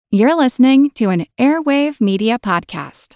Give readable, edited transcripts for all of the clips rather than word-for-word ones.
You're listening to an Airwave Media Podcast.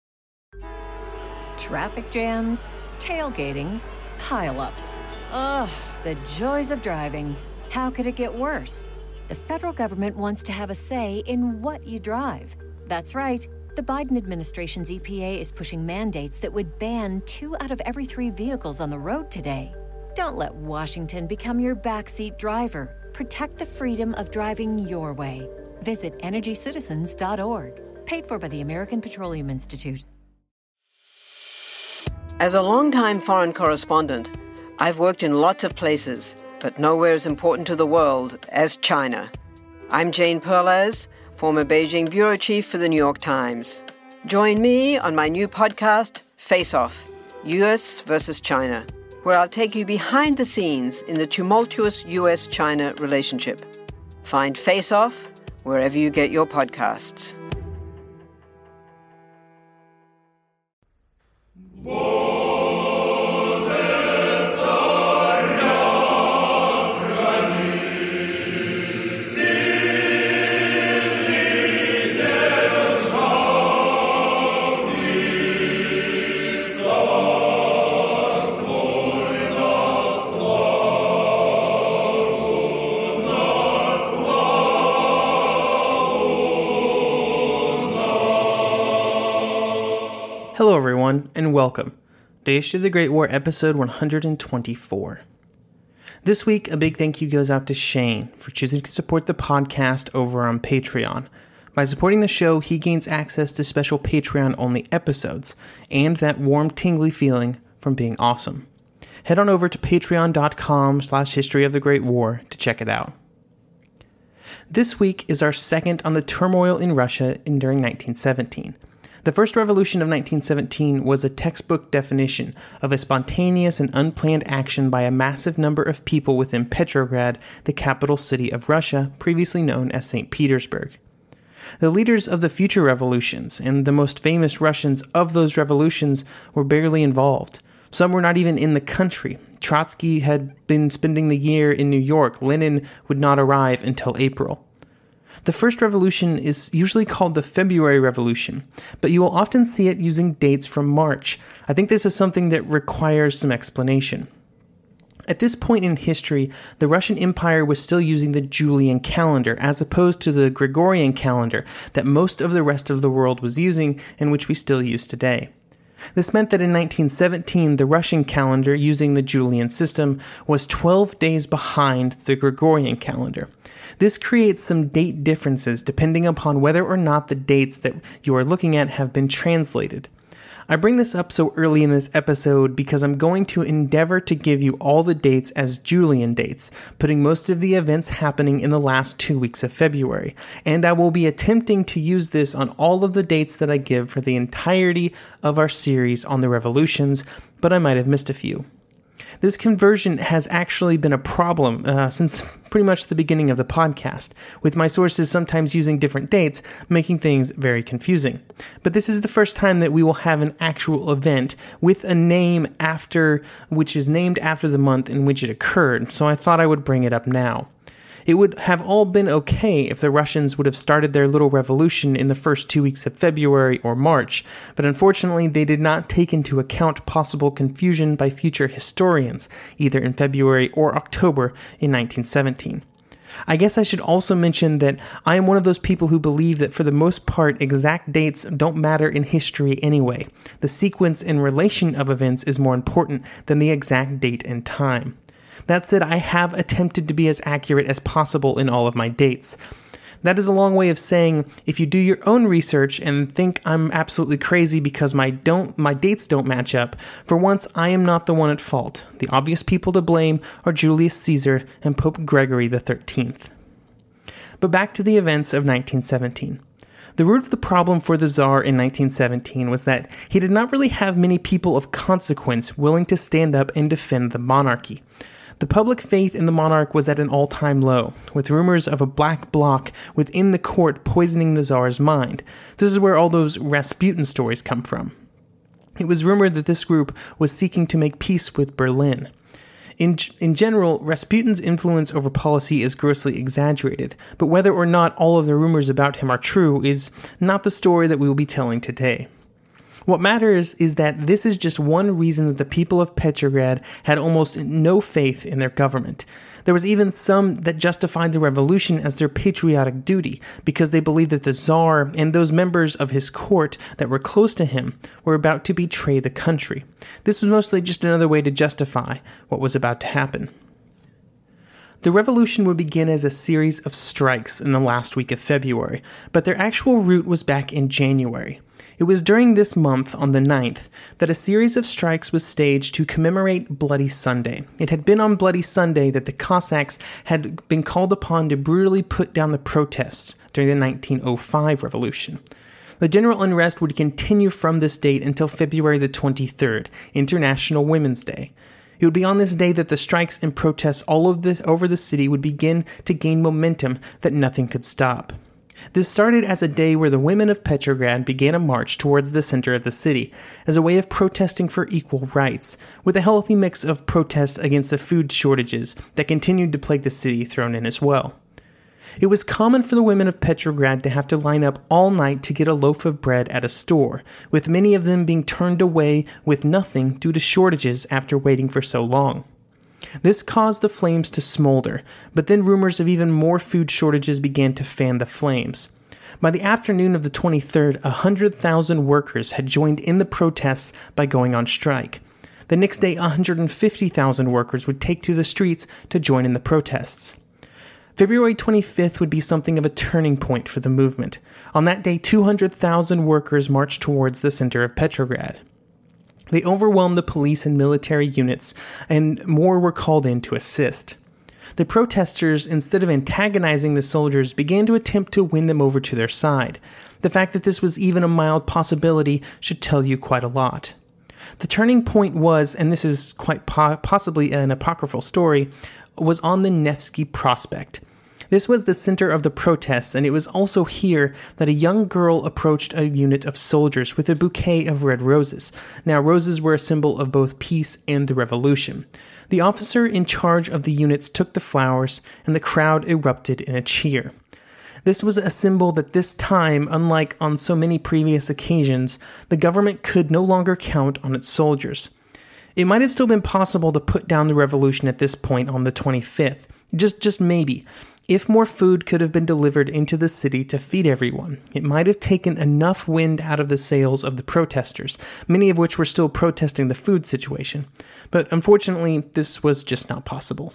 Traffic jams, tailgating, pile-ups. Ugh, the joys of driving. How could it get worse? The federal government wants to have a say in what you drive. That's right. The Biden administration's EPA is pushing mandates that would ban 2 out of every 3 vehicles on the road today. Don't let Washington become your backseat driver. Protect the freedom of driving your way. Visit EnergyCitizens.org. Paid for by the American Petroleum Institute. As a longtime foreign correspondent, I've worked in lots of places, but nowhere as important to the world as China. I'm Jane Perlez, former Beijing bureau chief for the New York Times. Join me on my new podcast, Face Off, U.S. versus China, where I'll take you behind the scenes in the tumultuous U.S.-China relationship. Find Face Off wherever you get your podcasts. Hello everyone, and welcome. Days of the Great War, episode 124. This week, a big thank you goes out to Shane for choosing to support the podcast over on Patreon. By supporting the show, he gains access to special Patreon-only episodes, and that warm, tingly feeling from being awesome. Head on over to patreon.com/History of the Great War to check it out. This week is our second on the turmoil in Russia during 1917. The first revolution of 1917 was a textbook definition of a spontaneous and unplanned action by a massive number of people within Petrograd, the capital city of Russia, previously known as St. Petersburg. The leaders of the future revolutions and the most famous Russians of those revolutions were barely involved. Some were not even in the country. Trotsky had been spending the year in New York. Lenin would not arrive until April. The first revolution is usually called the February Revolution, but you will often see it using dates from March. I think this is something that requires some explanation. At this point in history, the Russian Empire was still using the Julian calendar, as opposed to the Gregorian calendar that most of the rest of the world was using and which we still use today. This meant that in 1917, the Russian calendar, using the Julian system, was 12 days behind the Gregorian calendar. This creates some date differences depending upon whether or not the dates that you are looking at have been translated. I bring this up so early in this episode because I'm going to endeavor to give you all the dates as Julian dates, putting most of the events happening in the last 2 weeks of February, and I will be attempting to use this on all of the dates that I give for the entirety of our series on the revolutions, but I might have missed a few. This conversion has actually been a problem since pretty much the beginning of the podcast, with my sources sometimes using different dates, making things very confusing. But this is the first time that we will have an actual event with a name which is named after the month in which it occurred, so I thought I would bring it up now. It would have all been okay if the Russians would have started their little revolution in the first 2 weeks of February or March, but unfortunately they did not take into account possible confusion by future historians, either in February or October in 1917. I guess I should also mention that I am one of those people who believe that for the most part, exact dates don't matter in history anyway. The sequence and relation of events is more important than the exact date and time. That said, I have attempted to be as accurate as possible in all of my dates. That is a long way of saying, if you do your own research and think I'm absolutely crazy because my dates don't match up, for once I am not the one at fault. The obvious people to blame are Julius Caesar and Pope Gregory XIII. But back to the events of 1917. The root of the problem for the Tsar in 1917 was that he did not really have many people of consequence willing to stand up and defend the monarchy. The public faith in the monarch was at an all-time low, with rumors of a black bloc within the court poisoning the Tsar's mind. This is where all those Rasputin stories come from. It was rumored that this group was seeking to make peace with Berlin. In general, Rasputin's influence over policy is grossly exaggerated, but whether or not all of the rumors about him are true is not the story that we will be telling today. What matters is that this is just one reason that the people of Petrograd had almost no faith in their government. There was even some that justified the revolution as their patriotic duty because they believed that the Tsar and those members of his court that were close to him were about to betray the country. This was mostly just another way to justify what was about to happen. The revolution would begin as a series of strikes in the last week of February, but their actual root was back in January. It was during this month, on the 9th, that a series of strikes was staged to commemorate Bloody Sunday. It had been on Bloody Sunday that the Cossacks had been called upon to brutally put down the protests during the 1905 revolution. The general unrest would continue from this date until February the 23rd, International Women's Day. It would be on this day that the strikes and protests all over the city would begin to gain momentum that nothing could stop. This started as a day where the women of Petrograd began a march towards the center of the city as a way of protesting for equal rights, with a healthy mix of protests against the food shortages that continued to plague the city thrown in as well. It was common for the women of Petrograd to have to line up all night to get a loaf of bread at a store, with many of them being turned away with nothing due to shortages after waiting for so long. This caused the flames to smolder, but then rumors of even more food shortages began to fan the flames. By the afternoon of the 23rd, 100,000 workers had joined in the protests by going on strike. The next day, 150,000 workers would take to the streets to join in the protests. February 25th would be something of a turning point for the movement. On that day, 200,000 workers marched towards the center of Petrograd. They overwhelmed the police and military units, and more were called in to assist. The protesters, instead of antagonizing the soldiers, began to attempt to win them over to their side. The fact that this was even a mild possibility should tell you quite a lot. The turning point was, and this is quite possibly an apocryphal story, was on the Nevsky Prospect. This was the center of the protests, and it was also here that a young girl approached a unit of soldiers with a bouquet of red roses. Now, roses were a symbol of both peace and the revolution. The officer in charge of the units took the flowers, and the crowd erupted in a cheer. This was a symbol that this time, unlike on so many previous occasions, the government could no longer count on its soldiers. It might have still been possible to put down the revolution at this point on the 25th. Just maybe. If more food could have been delivered into the city to feed everyone, it might have taken enough wind out of the sails of the protesters, many of which were still protesting the food situation. But unfortunately, this was just not possible.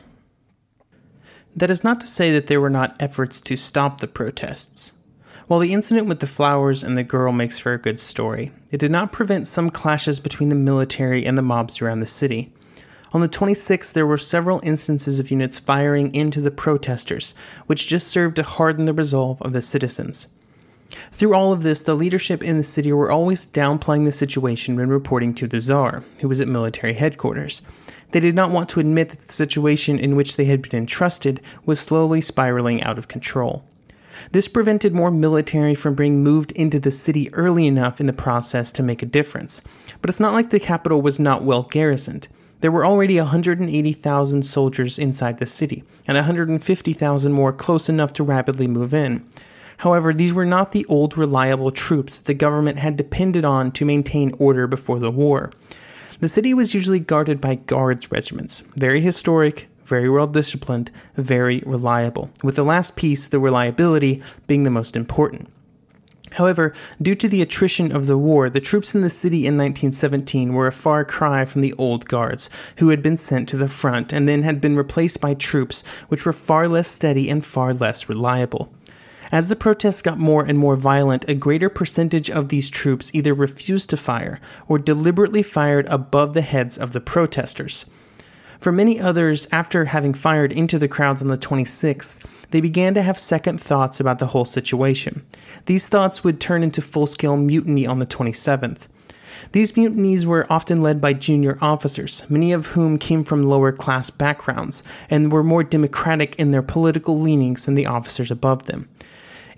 That is not to say that there were not efforts to stop the protests. While the incident with the flowers and the girl makes for a good story, it did not prevent some clashes between the military and the mobs around the city. On the 26th, there were several instances of units firing into the protesters, which just served to harden the resolve of the citizens. Through all of this, the leadership in the city were always downplaying the situation when reporting to the Tsar, who was at military headquarters. They did not want to admit that the situation in which they had been entrusted was slowly spiraling out of control. This prevented more military from being moved into the city early enough in the process to make a difference. But it's not like the capital was not well garrisoned. There were already 180,000 soldiers inside the city, and 150,000 more close enough to rapidly move in. However, these were not the old reliable troops that the government had depended on to maintain order before the war. The city was usually guarded by guards regiments, very historic, very well disciplined, very reliable, with the last piece, the reliability, being the most important. However, due to the attrition of the war, the troops in the city in 1917 were a far cry from the old guards, who had been sent to the front and then had been replaced by troops which were far less steady and far less reliable. As the protests got more and more violent, a greater percentage of these troops either refused to fire or deliberately fired above the heads of the protesters. For many others, after having fired into the crowds on the 26th, they began to have second thoughts about the whole situation. These thoughts would turn into full-scale mutiny on the 27th. These mutinies were often led by junior officers, many of whom came from lower-class backgrounds and were more democratic in their political leanings than the officers above them.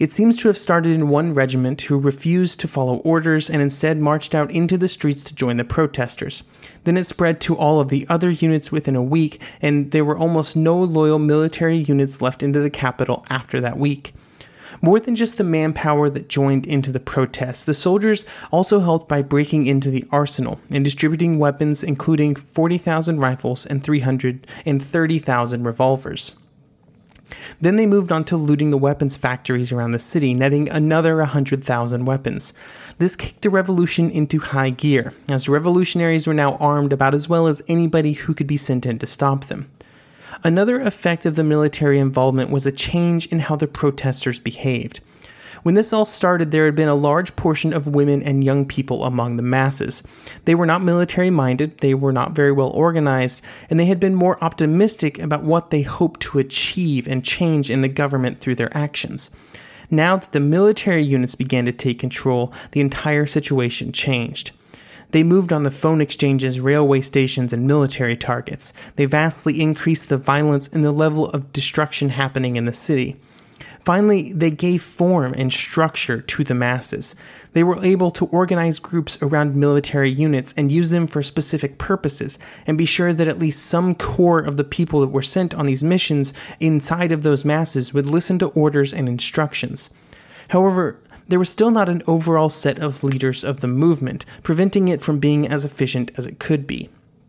It seems to have started in one regiment who refused to follow orders and instead marched out into the streets to join the protesters. Then it spread to all of the other units within a week, and there were almost no loyal military units left into the capital after that week. More than just the manpower that joined into the protests, the soldiers also helped by breaking into the arsenal and distributing weapons, including 40,000 rifles and 330,000 revolvers. Then they moved on to looting the weapons factories around the city, netting another 100,000 weapons. This kicked the revolution into high gear, as revolutionaries were now armed about as well as anybody who could be sent in to stop them. Another effect of the military involvement was a change in how the protesters behaved. When this all started, there had been a large portion of women and young people among the masses. They were not military-minded, they were not very well organized, and they had been more optimistic about what they hoped to achieve and change in the government through their actions. Now that the military units began to take control, the entire situation changed. They moved on the phone exchanges, railway stations, and military targets. They vastly increased the violence and the level of destruction happening in the city. Finally, they gave form and structure to the masses. They were able to organize groups around military units and use them for specific purposes, and be sure that at least some core of the people that were sent on these missions inside of those masses would listen to orders and instructions. However, there was still not an overall set of leaders of the movement, preventing it from being as efficient as it could be.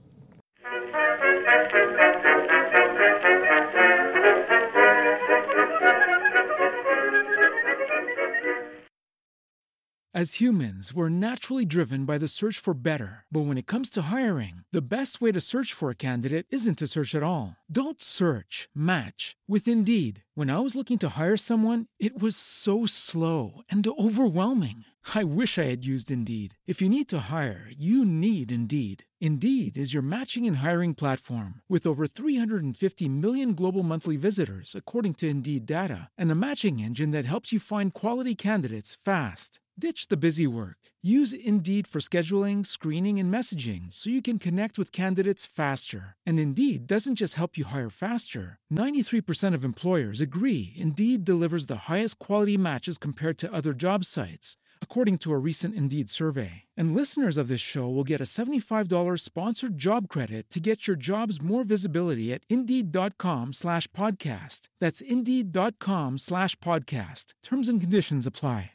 As humans, we're naturally driven by the search for better. But when it comes to hiring, the best way to search for a candidate isn't to search at all. Don't search, match with Indeed. When I was looking to hire someone, it was so slow and overwhelming. I wish I had used Indeed. If you need to hire, you need Indeed. Indeed is your matching and hiring platform with over 350 million global monthly visitors, according to Indeed data, and a matching engine that helps you find quality candidates fast. Ditch the busy work. Use Indeed for scheduling, screening, and messaging so you can connect with candidates faster. And Indeed doesn't just help you hire faster. 93% of employers agree Indeed delivers the highest quality matches compared to other job sites, according to a recent Indeed survey. And listeners of this show will get a $75 sponsored job credit to get your jobs more visibility at Indeed.com/podcast. That's Indeed.com/podcast. Terms and conditions apply.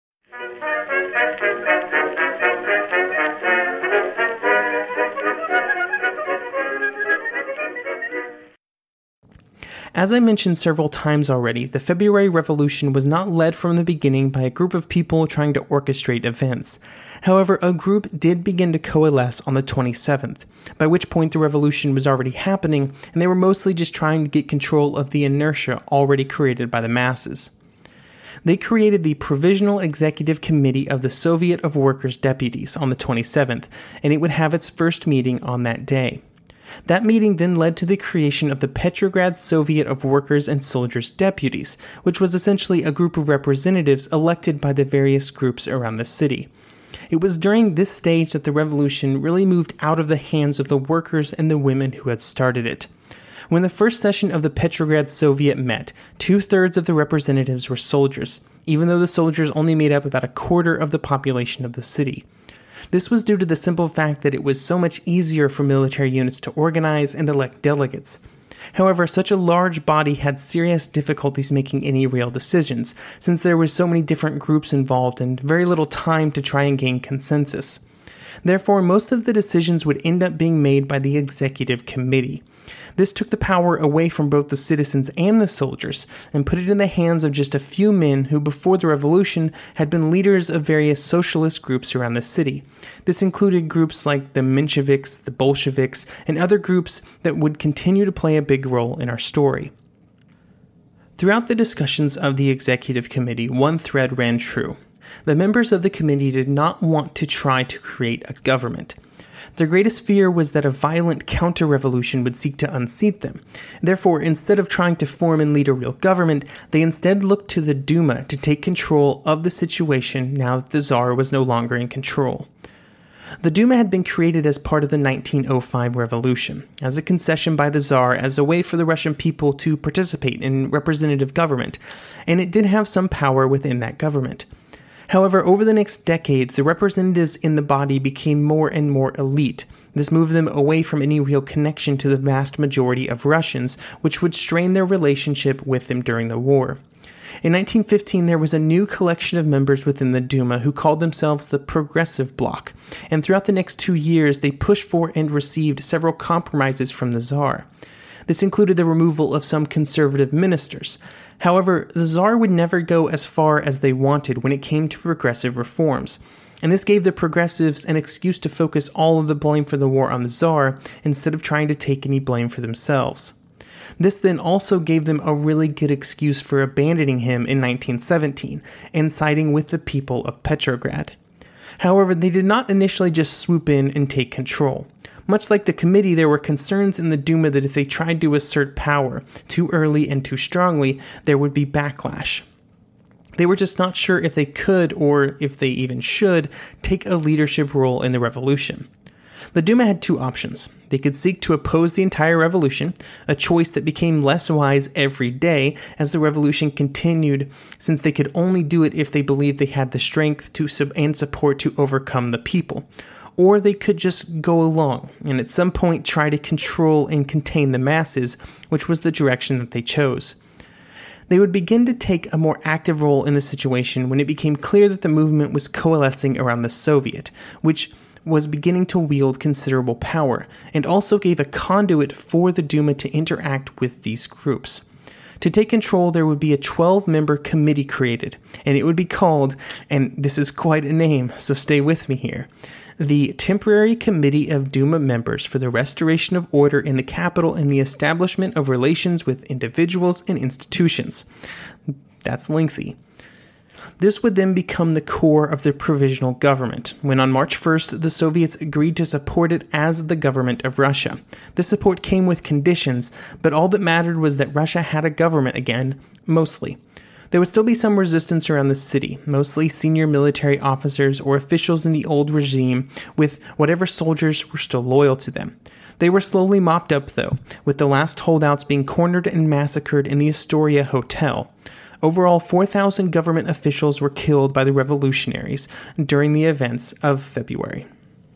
As I mentioned several times already, the February Revolution was not led from the beginning by a group of people trying to orchestrate events. However, a group did begin to coalesce on the 27th, by which point the revolution was already happening, and they were mostly just trying to get control of the inertia already created by the masses. They created the Provisional Executive Committee of the Soviet of Workers' Deputies on the 27th, and it would have its first meeting on that day. That meeting then led to the creation of the Petrograd Soviet of Workers and Soldiers' Deputies, which was essentially a group of representatives elected by the various groups around the city. It was during this stage that the revolution really moved out of the hands of the workers and the women who had started it. When the first session of the Petrograd Soviet met, 2/3 of the representatives were soldiers, even though the soldiers only made up about a quarter of the population of the city. This was due to the simple fact that it was so much easier for military units to organize and elect delegates. However, such a large body had serious difficulties making any real decisions, since there were so many different groups involved and very little time to try and gain consensus. Therefore, most of the decisions would end up being made by the executive committee. This took the power away from both the citizens and the soldiers, and put it in the hands of just a few men who before the revolution had been leaders of various socialist groups around the city. This included groups like the Mensheviks, the Bolsheviks, and other groups that would continue to play a big role in our story. Throughout the discussions of the executive committee, one thread ran true. The members of the committee did not want to try to create a government. Their greatest fear was that a violent counter-revolution would seek to unseat them. Therefore, instead of trying to form and lead a real government, they instead looked to the Duma to take control of the situation now that the Tsar was no longer in control. The Duma had been created as part of the 1905 revolution, as a concession by the Tsar as a way for the Russian people to participate in representative government, and it did have some power within that government. However, over the next decade, the representatives in the body became more and more elite. This moved them away from any real connection to the vast majority of Russians, which would strain their relationship with them during the war. In 1915, there was a new collection of members within the Duma who called themselves the Progressive Bloc, and throughout the next 2 years, they pushed for and received several compromises from the Tsar. This included the removal of some conservative ministers. However, the Tsar would never go as far as they wanted when it came to progressive reforms, and this gave the progressives an excuse to focus all of the blame for the war on the Tsar instead of trying to take any blame for themselves. This then also gave them a really good excuse for abandoning him in 1917 and siding with the people of Petrograd. However, they did not initially just swoop in and take control. Much like the committee, there were concerns in the Duma that if they tried to assert power too early and too strongly, there would be backlash. They were just not sure if they could, or if they even should, take a leadership role in the revolution. The Duma had two options. They could seek to oppose the entire revolution, a choice that became less wise every day as the revolution continued, since they could only do it if they believed they had the strength and support to overcome the people. Or they could just go along and at some point try to control and contain the masses, which was the direction that they chose. They would begin to take a more active role in the situation when it became clear that the movement was coalescing around the Soviet, which was beginning to wield considerable power, and also gave a conduit for the Duma to interact with these groups. To take control, there would be a 12-member committee created, and it would be called, and this is quite a name, so stay with me here, the Temporary Committee of Duma Members for the Restoration of Order in the Capital and the Establishment of Relations with Individuals and Institutions. That's lengthy. This would then become the core of the provisional government, when on March 1st, the Soviets agreed to support it as the government of Russia. This support came with conditions, but all that mattered was that Russia had a government again, mostly. There would still be some resistance around the city, mostly senior military officers or officials in the old regime, with whatever soldiers were still loyal to them. They were slowly mopped up, though, with the last holdouts being cornered and massacred in the Astoria Hotel. Overall, 4,000 government officials were killed by the revolutionaries during the events of February.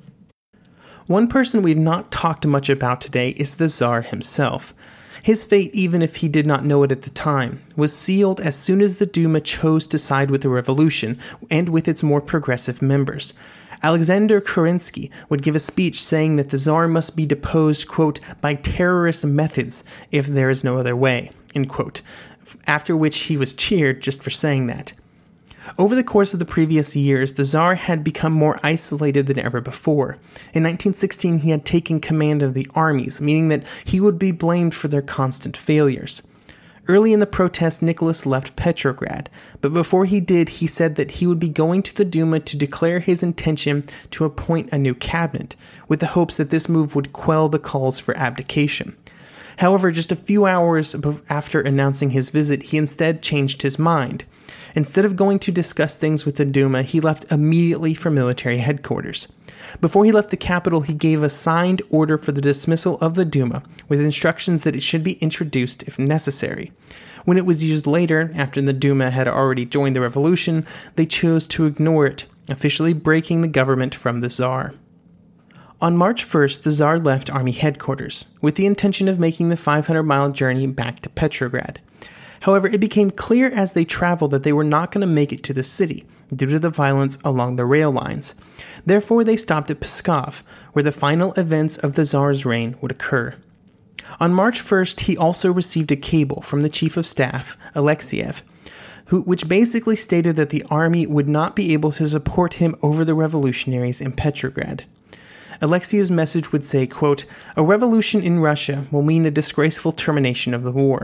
One person we've not talked much about today is the Tsar himself. His fate, even if he did not know it at the time, was sealed as soon as the Duma chose to side with the revolution and with its more progressive members. Alexander Kerensky would give a speech saying that the Tsar must be deposed, quote, by terrorist methods if there is no other way, end quote, after which he was cheered just for saying that. Over the course of the previous years, the Tsar had become more isolated than ever before. In 1916, he had taken command of the armies, meaning that he would be blamed for their constant failures. Early in the protest, Nicholas left Petrograd, but before he did, he said that he would be going to the Duma to declare his intention to appoint a new cabinet, with the hopes that this move would quell the calls for abdication. However, just a few hours after announcing his visit, he instead changed his mind. Instead of going to discuss things with the Duma, he left immediately for military headquarters. Before he left the capital, he gave a signed order for the dismissal of the Duma, with instructions that it should be introduced if necessary. When it was used later, after the Duma had already joined the revolution, they chose to ignore it, officially breaking the government from the Tsar. On March 1st, the Tsar left army headquarters, with the intention of making the 500-mile journey back to Petrograd. However, it became clear as they traveled that they were not going to make it to the city, due to the violence along the rail lines. Therefore, they stopped at Pskov, where the final events of the Tsar's reign would occur. On March 1st, he also received a cable from the Chief of Staff, Alexeyev, which basically stated that the army would not be able to support him over the revolutionaries in Petrograd. Alexeyev's message would say, quote, "A revolution in Russia will mean a disgraceful termination of the war.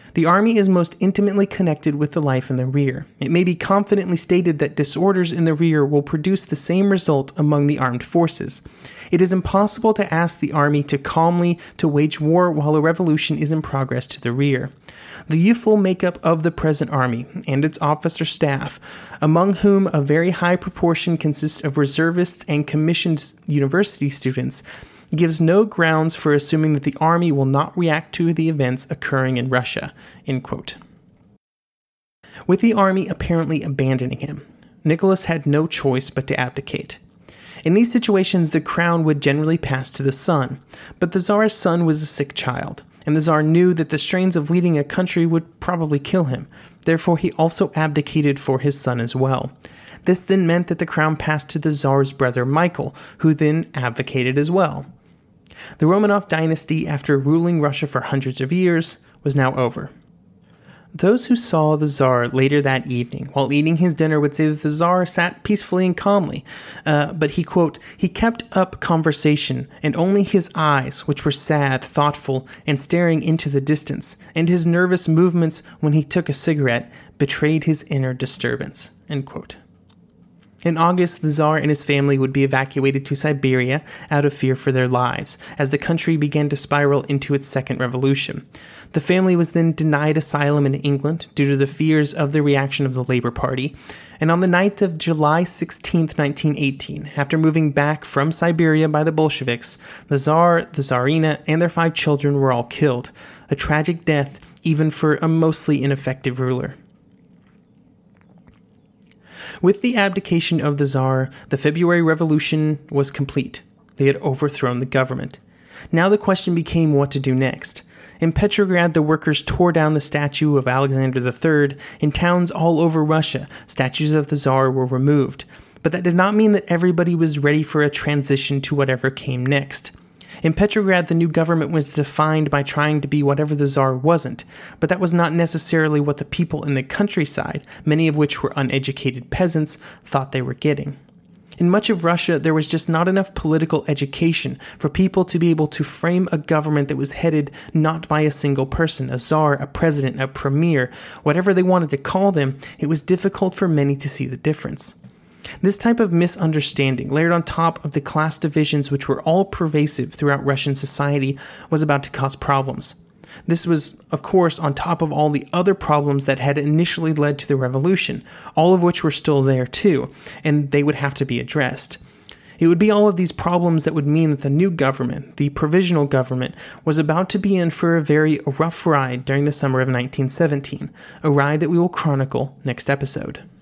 The army is most intimately connected with the life in the rear. It may be confidently stated that disorders in the rear will produce the same result among the armed forces. It is impossible to ask the army to wage war while a revolution is in progress to the rear. The youthful makeup of the present army and its officer staff, among whom a very high proportion consists of reservists and commissioned university students, gives no grounds for assuming that the army will not react to the events occurring in Russia." End quote. With the army apparently abandoning him, Nicholas had no choice but to abdicate. In these situations, the crown would generally pass to the son, but the Tsar's son was a sick child, and the Tsar knew that the strains of leading a country would probably kill him. Therefore, he also abdicated for his son as well. This then meant that the crown passed to the Tsar's brother Michael, who then abdicated as well. The Romanov dynasty, after ruling Russia for hundreds of years, was now over. Those who saw the Tsar later that evening while eating his dinner would say that the Tsar sat peacefully and calmly, but he, quote, "he kept up conversation, and only his eyes, which were sad, thoughtful, and staring into the distance, and his nervous movements when he took a cigarette, betrayed his inner disturbance." End quote. In August, the Tsar and his family would be evacuated to Siberia out of fear for their lives, as the country began to spiral into its second revolution. The family was then denied asylum in England due to the fears of the reaction of the Labour Party, and on the night of July 16, 1918, after moving back from Siberia by the Bolsheviks, the Tsar, the Tsarina, and their 5 children were all killed, a tragic death even for a mostly ineffective ruler. With the abdication of the Tsar, the February Revolution was complete. They had overthrown the government. Now the question became what to do next. In Petrograd, the workers tore down the statue of Alexander III. In towns all over Russia, statues of the Tsar were removed. But that did not mean that everybody was ready for a transition to whatever came next. In Petrograd, the new government was defined by trying to be whatever the Tsar wasn't, but that was not necessarily what the people in the countryside, many of which were uneducated peasants, thought they were getting. In much of Russia, there was just not enough political education for people to be able to frame a government that was headed not by a single person, a Tsar, a president, a premier, whatever they wanted to call them. It was difficult for many to see the difference. This type of misunderstanding, layered on top of the class divisions which were all pervasive throughout Russian society, was about to cause problems. This was, of course, on top of all the other problems that had initially led to the revolution, all of which were still there too, and they would have to be addressed. It would be all of these problems that would mean that the new government, the provisional government, was about to be in for a very rough ride during the summer of 1917, a ride that we will chronicle next episode.